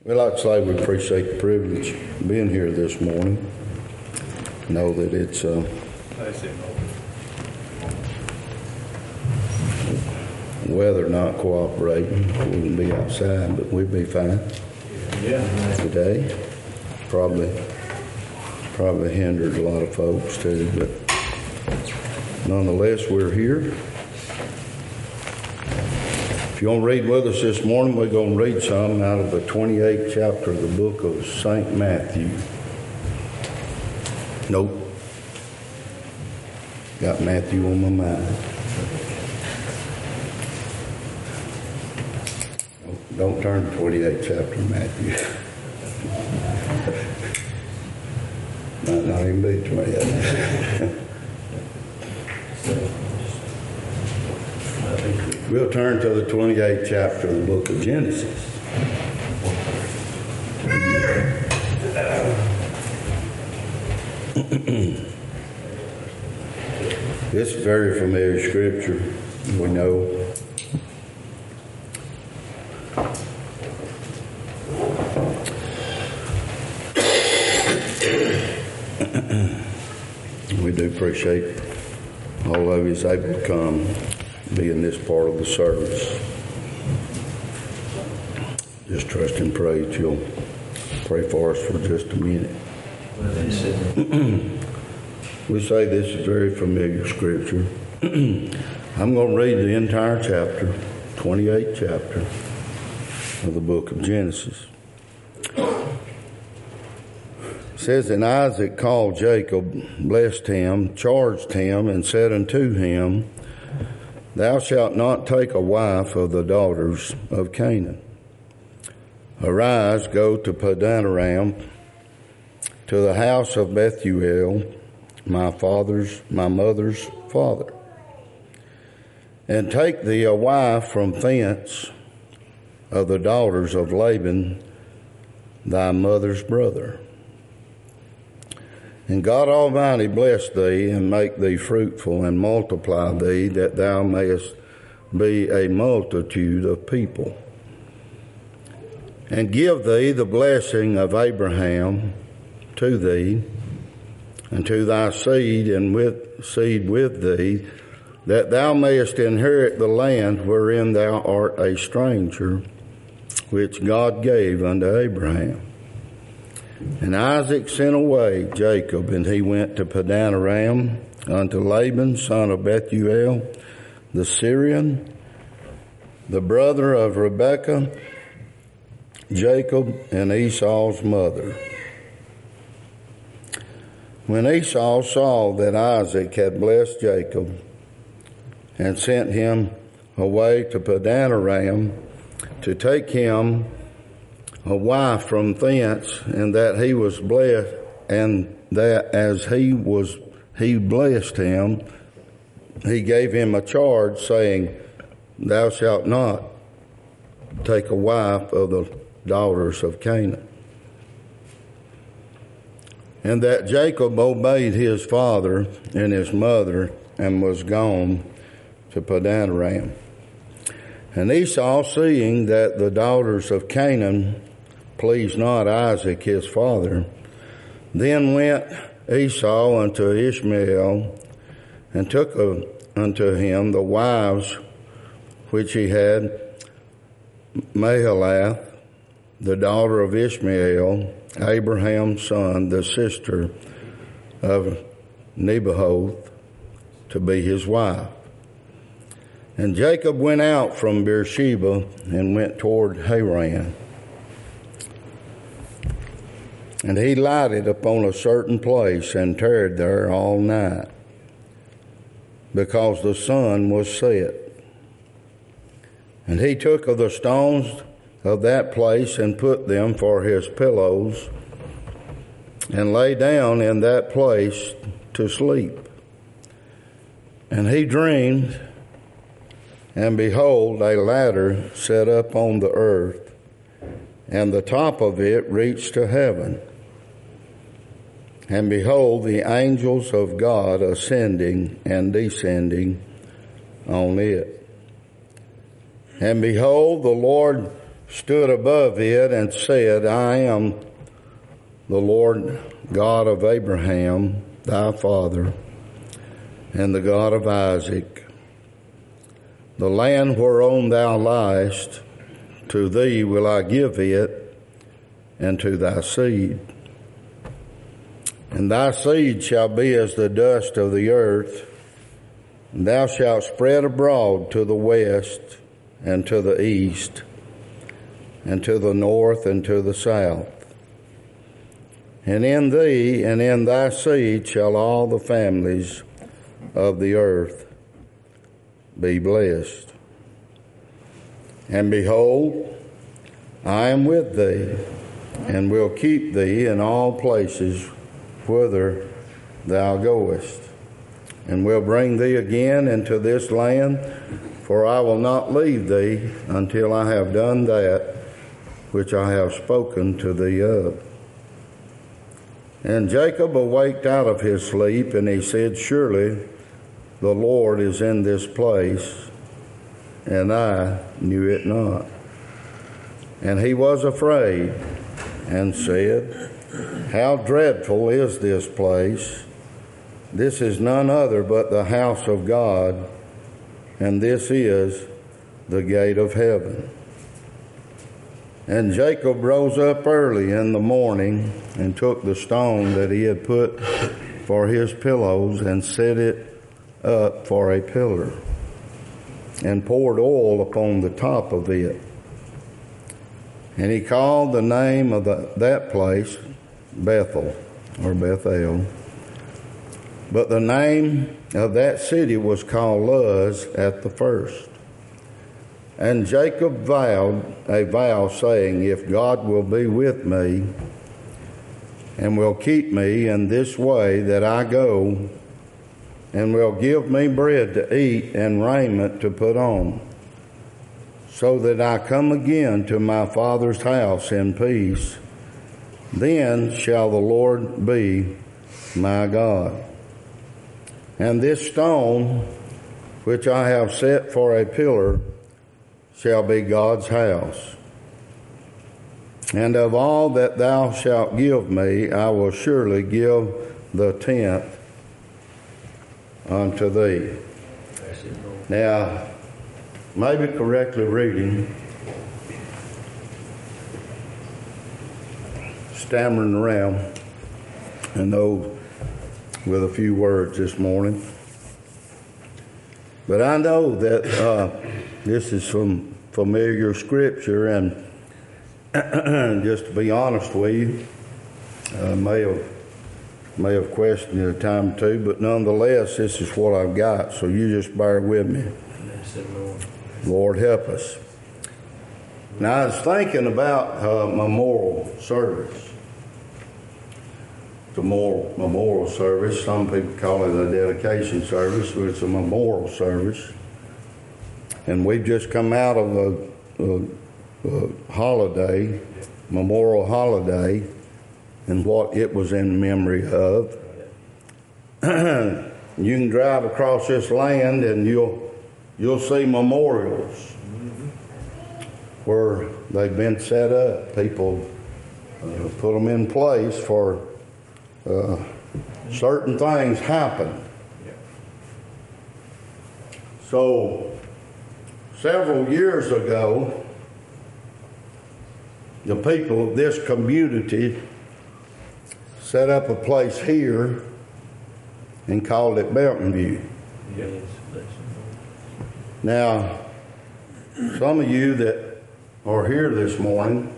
Well, I'd say we appreciate the privilege of being here this morning. Know that it's weather not cooperating. We wouldn't be outside, but we'd be fine. Yeah. Today. Probably hindered a lot of folks too, but nonetheless, we're here. If you want to read with us this morning, we're going to read some out of the 28th chapter of the book of St. Matthew. Nope. Got Matthew on my mind. Don't turn to 28th chapter of Matthew. Might not even be 28. We'll turn to the 28th chapter of the book of Genesis. This is very familiar scripture, we know. We do appreciate all of you is able to come, be in this part of the service. Just trust and pray that you'll pray for us for just a minute. We say this is very familiar scripture. I'm going to read the entire chapter, 28th chapter of the book of Genesis. It says, And Isaac called Jacob, blessed him, charged him, and said unto him, Thou shalt not take a wife of the daughters of Canaan. Arise, go to Padanaram, to the house of Bethuel, my mother's father, and take thee a wife from thence of the daughters of Laban, thy mother's brother. And God Almighty bless thee, and make thee fruitful, and multiply thee, that thou mayest be a multitude of people. And give thee the blessing of Abraham to thee, and to thy seed, and seed with thee, that thou mayest inherit the land wherein thou art a stranger, which God gave unto Abraham. And Isaac sent away Jacob, and he went to Padanaram unto Laban, son of Bethuel, the Syrian, the brother of Rebekah, Jacob and Esau's mother. When Esau saw that Isaac had blessed Jacob, and sent him away to Padanaram to take him a wife from thence, and that he was blessed, and that as he blessed him, he gave him a charge, saying, Thou shalt not take a wife of the daughters of Canaan. And that Jacob obeyed his father and his mother, and was gone to Padanaram. And Esau, seeing that the daughters of Canaan pleased not Isaac his father, then went Esau unto Ishmael, and took unto him the wives which he had, Mahalath, the daughter of Ishmael, Abraham's son, the sister of Nebaioth, to be his wife. And Jacob went out from Beersheba and went toward Haran. And he lighted upon a certain place and tarried there all night, because the sun was set. And he took of the stones of that place and put them for his pillows, and lay down in that place to sleep. And he dreamed, and behold, a ladder set up on the earth, and the top of it reached to heaven. And behold, the angels of God ascending and descending on it. And behold, the Lord stood above it and said, I am the Lord God of Abraham, thy father, and the God of Isaac. The land whereon thou liest, to thee will I give it, and to thy seed. And thy seed shall be as the dust of the earth, and thou shalt spread abroad to the west, and to the east, and to the north, and to the south. And in thee and in thy seed shall all the families of the earth be blessed. And behold, I am with thee, and will keep thee in all places whither thou goest, and will bring thee again into this land, for I will not leave thee until I have done that which I have spoken to thee of. And Jacob awaked out of his sleep, and he said, Surely the Lord is in this place, and I knew it not. And he was afraid, and said, How dreadful is this place! This is none other but the house of God, and this is the gate of heaven. And Jacob rose up early in the morning and took the stone that he had put for his pillows and set it up for a pillar, and poured oil upon the top of it. And he called the name of that place Bethel, or Bethel. But the name of that city was called Luz at the first. And Jacob vowed a vow, saying, If God will be with me, and will keep me in this way that I go, and will give me bread to eat and raiment to put on, so that I come again to my father's house in peace, then shall the Lord be my God. And this stone, which I have set for a pillar, shall be God's house. And of all that thou shalt give me, I will surely give the tenth unto thee. Now, maybe correctly reading, stammering around, and know with a few words this morning. But I know that this is some familiar scripture, and just to be honest with you, may have questioned it a time or two, but nonetheless, this is what I've got, so you just bear with me. Lord help us. Now, I was thinking about memorial service. It's a memorial service. Some people call it a dedication service, but it's a memorial service. And we've just come out of a holiday, memorial holiday, and what it was in memory of. You can drive across this land and you'll see memorials where they've been set up. People put them in place for certain things happen. So several years ago, the people of this community set up a place here and called it Mountain View. Yes. Now, some of you that are here this morning,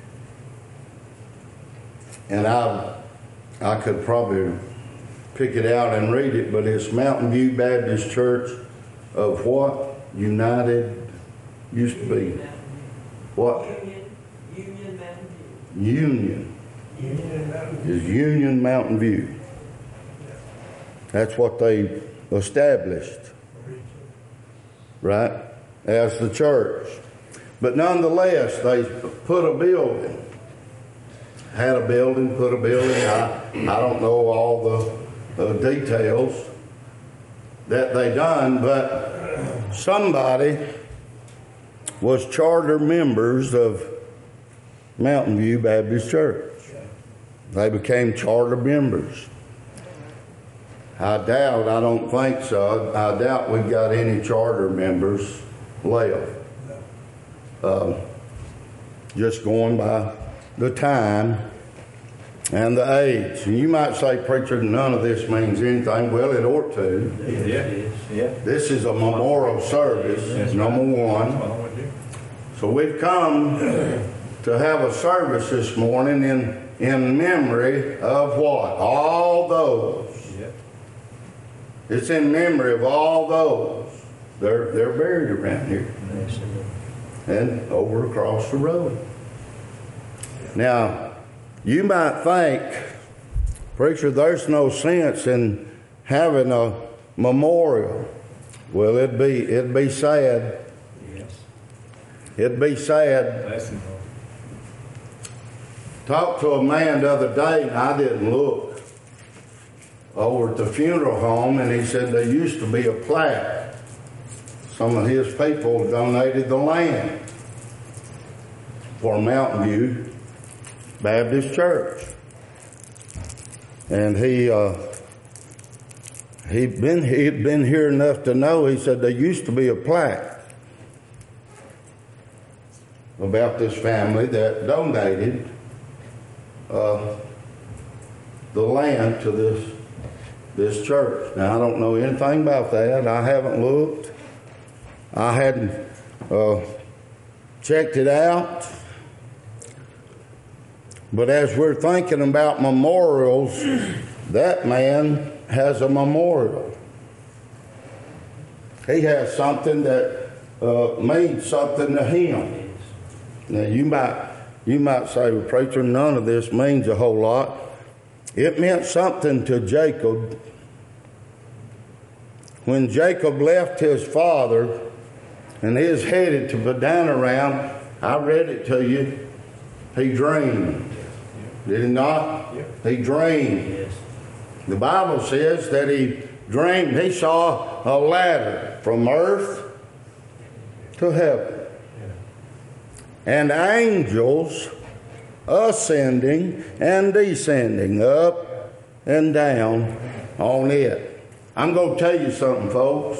and I could probably pick it out and read it, but it's Mountain View Baptist Church of what? United used to be. What? Union Mountain View. Union. Is Union Mountain View. That's what they established, right, as the church. But nonetheless, they put a building. Had a building, put a building. I don't know all the details that they done, but somebody was charter members of Mountain View Baptist Church. They became charter members. I don't think so. I doubt we've got any charter members left. Just going by the time and the age. And you might say, preacher, none of this means anything. Well, it ought to. Yeah. This is a memorial service, number one. So we've come to have a service this morning in memory of what? All those. It's in memory of all those. They're buried around here. And over across the road. Now, you might think, preacher, there's no sense in having a memorial. Well, it'd be sad. Yes. It'd be sad. Talked to a man the other day, and I didn't look, over at the funeral home, and he said there used to be a plaque. Some of his people donated the land for Mountain View Baptist Church. And he'd been here enough to know, he said there used to be a plaque about this family that donated the land to this church. Now, I don't know anything about that. I haven't looked. I hadn't checked it out. But as we're thinking about memorials, that man has a memorial. He has something that means something to him. Now, you might say, well, preacher, none of this means a whole lot. It meant something to Jacob. When Jacob left his father and he was headed to Padanaram, I read it to you, he dreamed. Did he not? He dreamed. Yes. The Bible says that he dreamed, he saw a ladder from earth to heaven. And angels ascending and descending, up and down on it. I'm going to tell you something, folks.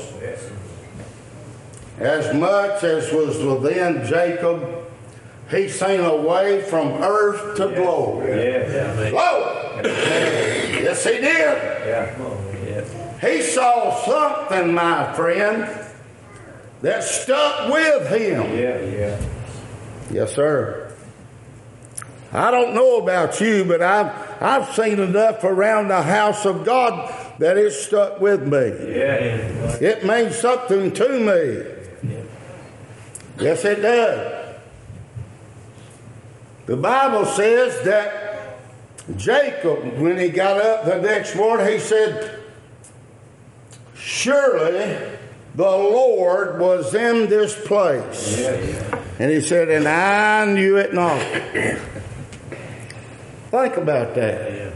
As much as was within Jacob, he seen a way from earth to glory. Glory! Yes, he did. He saw something, my friend, that stuck with him. Yes, sir. I don't know about you, but I've seen enough around the house of God that it stuck with me. It means something to me. Yes, it does. The Bible says that Jacob, when he got up the next morning, he said, surely the Lord was in this place. And he said, and I knew it not. Think about that.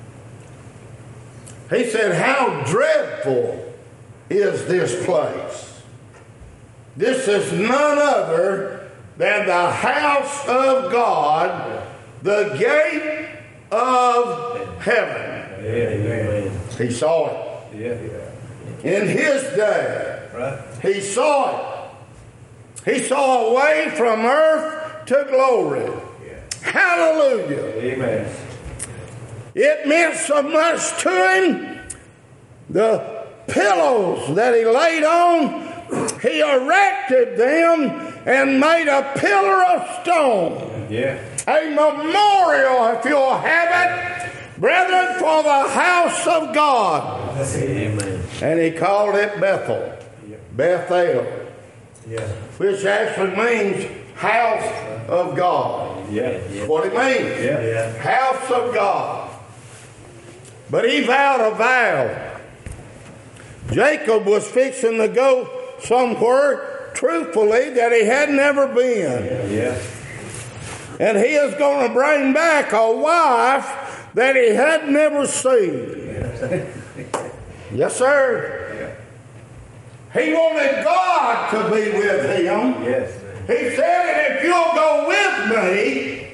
He said, how dreadful is this place? This is none other than the house of God, the gate of heaven. Amen. He saw it. In his day, he saw it. He saw a way from earth to glory. Hallelujah. Amen. It meant so much to him. The pillows that he laid on, he erected them and made a pillar of stone. A memorial, if you'll have it, brethren, for the house of God. Amen. And he called it Bethel. Bethel. Which actually means house of God. That's what it means. House of God. But he vowed a vow. Jacob was fixing to go somewhere, truthfully, that he had never been. And he is going to bring back a wife that he had never seen. Yes, sir. He wanted God to be with him. He said, if you'll go with me,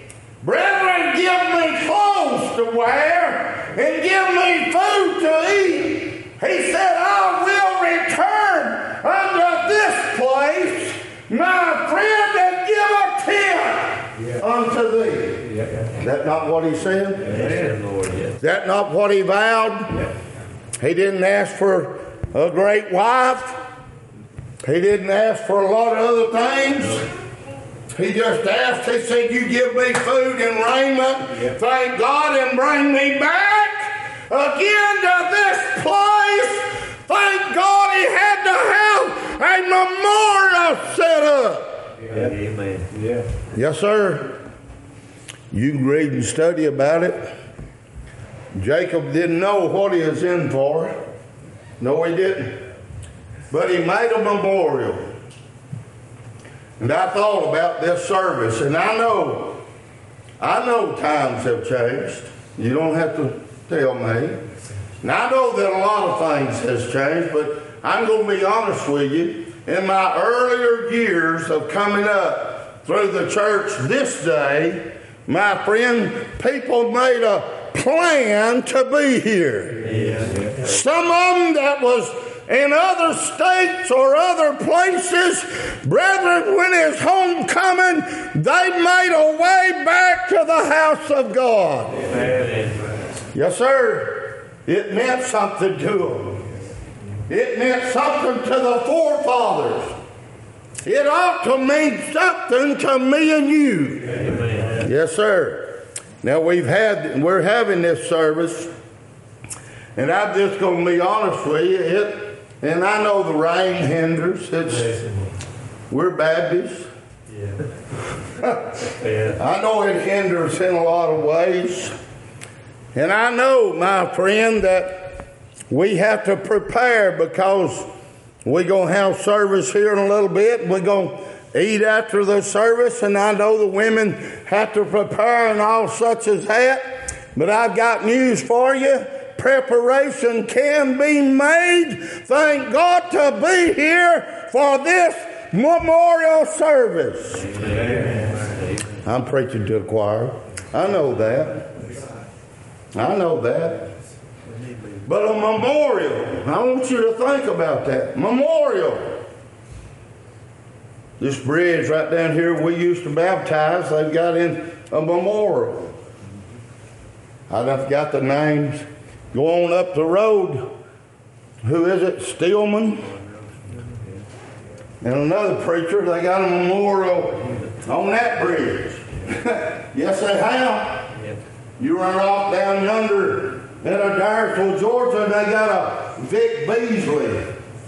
Brethren, give me clothes to wear and give me food to eat. He said, I will return unto this place, my friend, and give a tent unto thee. Is that not what he said? Is that not what he vowed? He didn't ask for a great wife. He didn't ask for a lot of other things. He just asked, he said, you give me food and raiment, thank God, and bring me back again to this place. Thank God he had to have a memorial set up. Amen. Yeah. Yes, sir. You can read and study about it. Jacob didn't know what he was in for. No, he didn't. But he made a memorial. And I thought about this service, and I know times have changed. You don't have to tell me. And I know that a lot of things has changed, but I'm going to be honest with you. In my earlier years of coming up through the church this day, my friend, people made a plan to be here. Some of them that was in other states or other places, brethren, when it's homecoming, they made a way back to the house of God. Yes, sir. It meant something to them. It meant something to the forefathers. It ought to mean something to me and you. Amen. Yes, sir. Now we're having this service, and I'm just going to be honest with you. And I know the rain hinders. We're Baptists. I know it hinders in a lot of ways. And I know, my friend, that we have to prepare because we're going to have service here in a little bit. We're going to eat after the service. And I know the women have to prepare and all such as that. But I've got news for you. Preparation can be made. Thank God to be here for this memorial service. Amen. I'm preaching to the choir. I know that. But a memorial, I want you to think about that. Memorial. This bridge right down here we used to baptize, they've got in a memorial. I've got the names. Go on up the road. Who is it? Stillman. And another preacher, they got a memorial on that bridge. Yes, they have. You run off down yonder in Adairsville, Georgia, and they got a Vic Beasley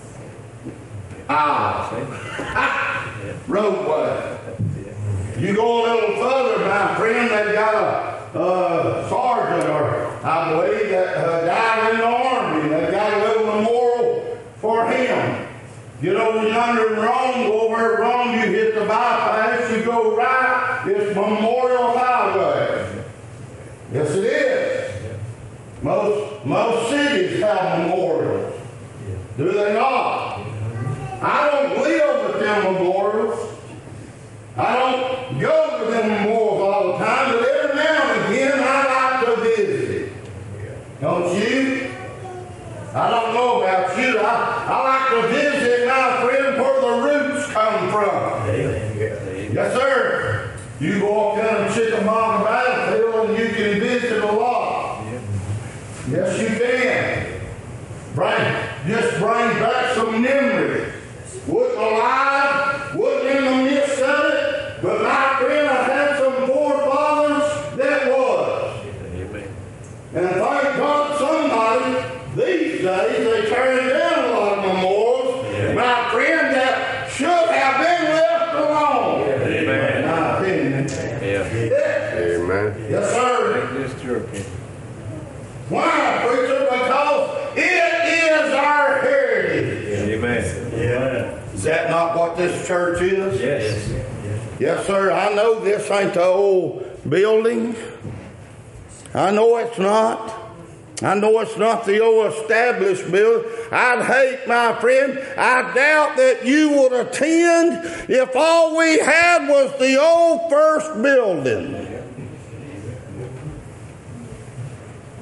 roadway. You go a little further, my friend, they got a sergeant, or I believe that died in the army. They got a little memorial for him. Get over yonder in Rome, go over at Rome, you hit the bypass, you go right, it's Memorial Highway. Yes, it is. Most cities have memorials. Do they not? I don't live with them memorials. I don't go to them memorials all the time, but every now and again I like to visit. Don't you? I don't know about you. I like to visit, my friend, where the roots come from. Yes, sir. You go up down to Chickamauga Battlefield and you can visit a lot. Yes, you can. Just bring back some memories. Wasn't alive, wasn't in the midst of it, but my friend, I had some forefathers that was. And thank God somebody, these days, they turn down a lot of memorials. My friend, that should have been left alone. Amen. In my opinion. Amen. Yes, sir. Just your opinion. Why, preacher? Because it is our heritage. Amen. Yeah. Is that not what this church is? Yes. Yes, sir. I know this ain't the old building. I know it's not. I know it's not the old established building. I'd hate, my friend, I doubt that you would attend if all we had was the old first building.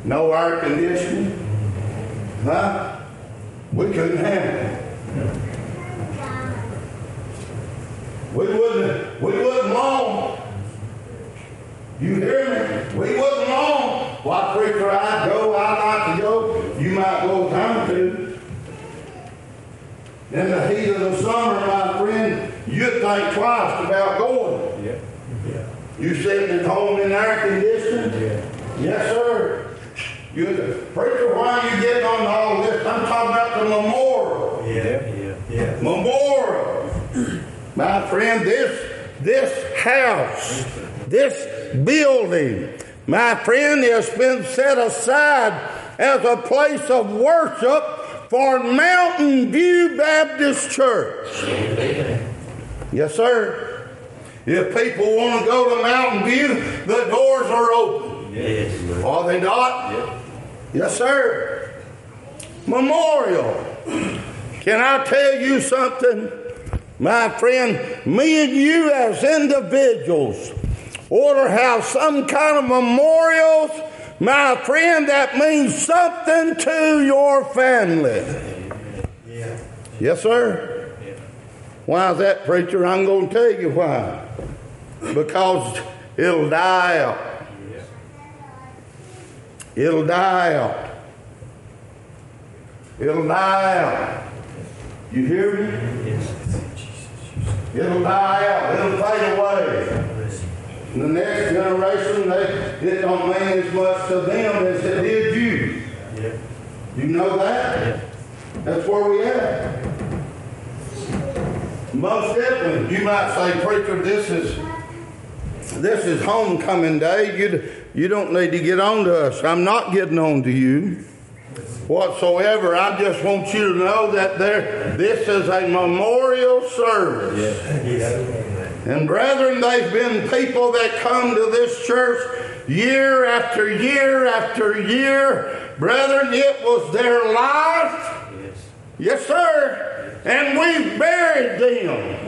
no air conditioning. Huh? We couldn't handle it. We wouldn't long. You hear me? We wouldn't long. What preacher I'd like to go. You might go time to. In the heat of the summer, my friend, you'd think twice about going. Yeah. Yeah. You sitting at home in air conditioning? Yeah. Yes, sir. Preacher, why are you getting on all this? I'm talking about the memorial. Yeah. Memorial. My friend, this house, this building, my friend, has been set aside as a place of worship for Mountain View Baptist Church. Yes, sir. If people want to go to Mountain View, the doors are open. Yes. Are they not? Yep. Yes, sir. Memorial. Can I tell you something? My friend, me and you as individuals ought to have some kind of memorials, my friend, that means something to your family. Yeah. Yes, sir? Yeah. Why is that, preacher? I'm going to tell you why. Because it'll die out. It'll die out. It'll die out. You hear me? Yes. It'll die out. It'll fade away. And the next generation, it don't mean as much to them as it did you. Yeah. You know that? Yeah. That's where we at. Most definitely. You might say, preacher, this is homecoming day. You don't need to get on to us. I'm not getting on to you whatsoever. I just want you to know that this is a memorial service. Yeah. And brethren, they've been people that come to this church year after year after year. Brethren, it was their life. Yes. Yes, sir. And we buried them.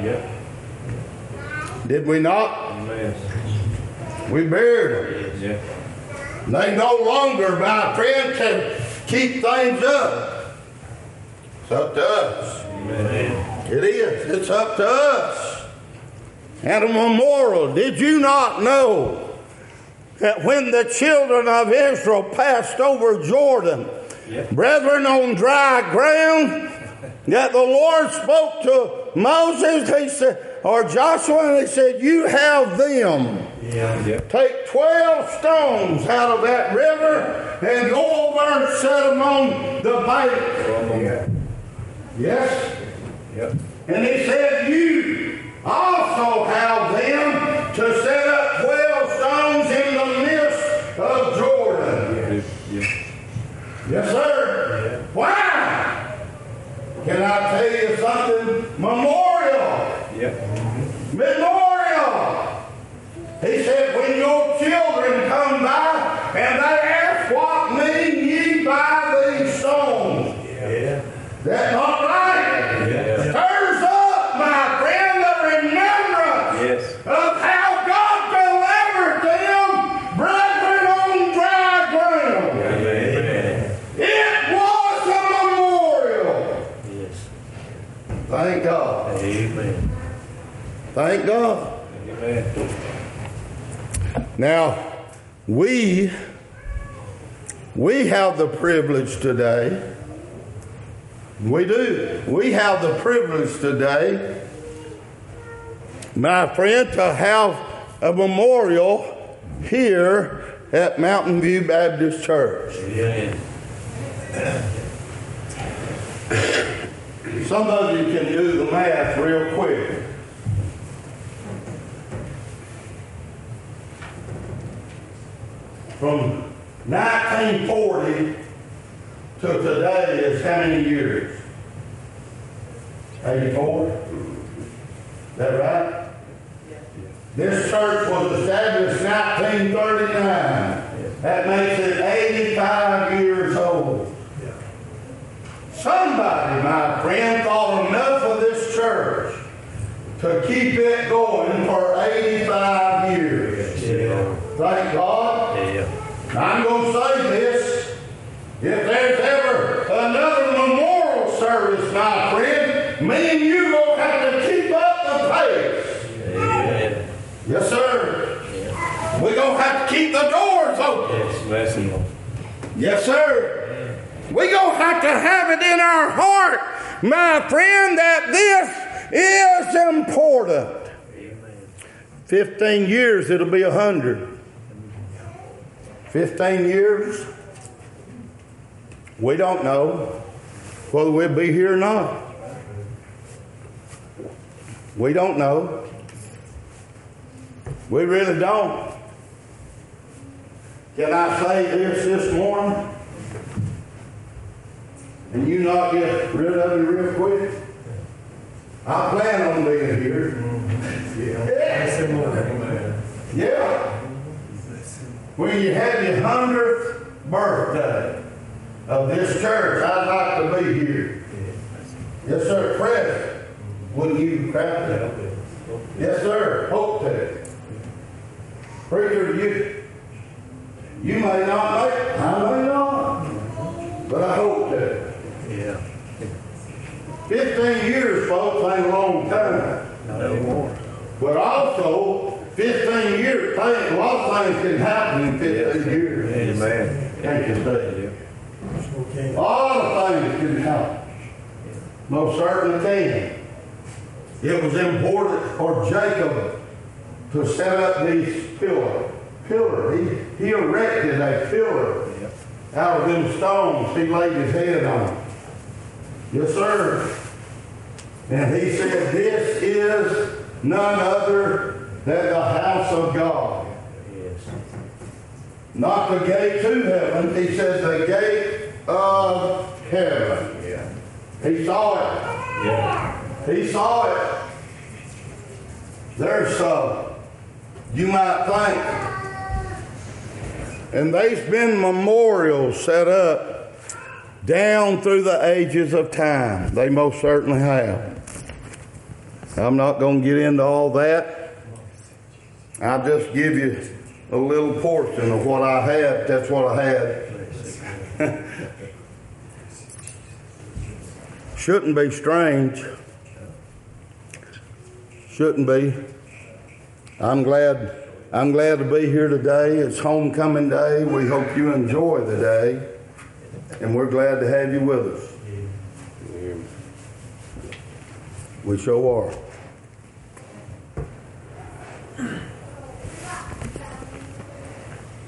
Yep. Did we not? Amen. We buried them. Yeah. They no longer, my friend, can keep things up. It's up to us. Amen. It is. It's up to us. And a memorial. Did you not know that when the children of Israel passed over Jordan, brethren, on dry ground, that the Lord spoke to Moses, he said, or Joshua, and he said, you have them. Yeah. Take 12 stones out of that river and go over and set them on the bank. Yes? Yep. And he said, you also have them to set up 12 stones in the midst of Jordan. Yeah. Yes, sir. Yeah. Why? Can I tell you something? Memorial. Yep. Memorial. He said, when your children come by and they ask, what mean ye by these stones? Yeah. That's not right. Yeah. Stirs up, my friend, the remembrance Yes. of how God delivered them, brethren, on dry ground. Amen. It was a memorial. Yes. Thank God. Amen. Thank God. Amen. Now, we have the privilege today. We do. We have the privilege today, my friend, to have a memorial here at Mountain View Baptist Church. Amen. Some of you can do the math real quick. From 1940 to today is how many years? 84? Is that right? This church was established in 1939. That makes it 85 years old. Somebody, my friend, thought enough of this church to keep it going for 85 years. Yeah. Thank God. Yeah. I'm going to say this. If there's ever another memorial service, my friend, me and you going to have to keep up the pace. Amen. Yes, sir. We're going to have to keep the doors open. Yes, mercy. Yes, sir. We're going to have it in our heart, my friend, that this is important. 15 years, it'll be 100. 15 years, we don't know whether we'll be here or not. We don't know. We really don't. Can I say this morning? And you not get rid of it real quick? I plan on being here. Yeah. When you have your 100th birthday of this church, I'd like to be here. Yes, sir. Present. Wouldn't you craft it? Yes, sir. Hope to. Preacher, you may not make it. I may not. But I hope to. Yeah. 15 years, folks, ain't a long time. No more. But also, 15 years, a lot of things can happen in 15 years. Amen. Thank you, Steve. A lot of things can happen. Most certainly can. It was important for Jacob to set up these pillars. He erected a pillar out of them stones he laid his head on. Yes, sir. And he said, this is none other than the house of God. Yes. Not the gate to heaven. He says the gate of heaven. Yeah. He saw it. Yeah. He saw it. There's you might think. And there's been memorials set up down through the ages of time. They most certainly have. I'm not going to get into all that. I'll just give you a little portion of what I had. That's what I had. Shouldn't be strange. Shouldn't be. I'm glad to be here today. It's homecoming day. We hope you enjoy the day. And we're glad to have you with us. We sure are.